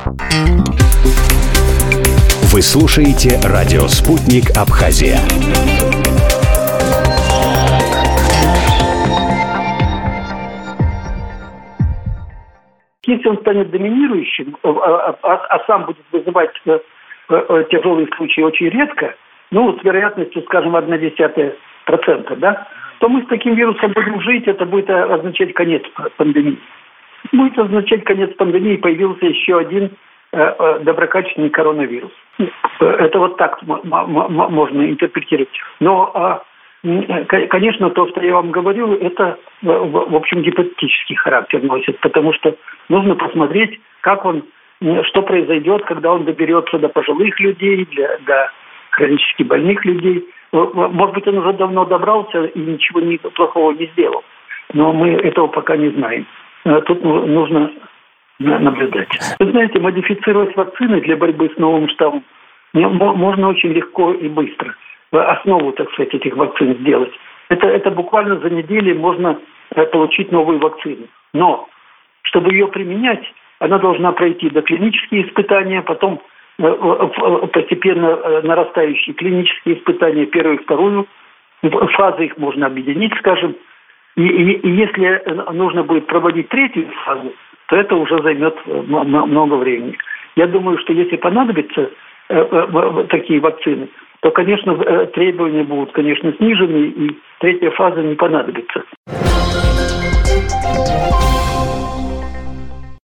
Вы слушаете радио «Спутник Абхазия». Если он станет доминирующим, а сам будет вызывать тяжелые случаи очень редко, с вероятностью, скажем, 0,1%, да, то мы с таким вирусом будем жить, это будет означать конец пандемии. Будет означать конец пандемии, появился еще один доброкачественный коронавирус. Это вот так можно интерпретировать. Но, конечно, то, что я вам говорил, это, в общем, гипотетический характер носит, потому что нужно посмотреть, что произойдет, когда он доберется до пожилых людей, до хронически больных людей. Может быть, он уже давно добрался и ничего плохого не сделал. Но мы этого пока не знаем. Тут нужно наблюдать. Вы знаете, модифицировать вакцины для борьбы с новым штаммом можно очень легко и быстро. Основу, так сказать, этих вакцин сделать. Это буквально за неделю можно получить новую вакцину. Но, чтобы ее применять, она должна пройти доклинические испытания, потом постепенно нарастающие клинические испытания, первую и вторую. Фазы их можно объединить, скажем. И если нужно будет проводить третью фазу, то это уже займет много времени. Я думаю, что если понадобятся такие вакцины, то, конечно, требования будут, конечно, снижены, и третья фаза не понадобится.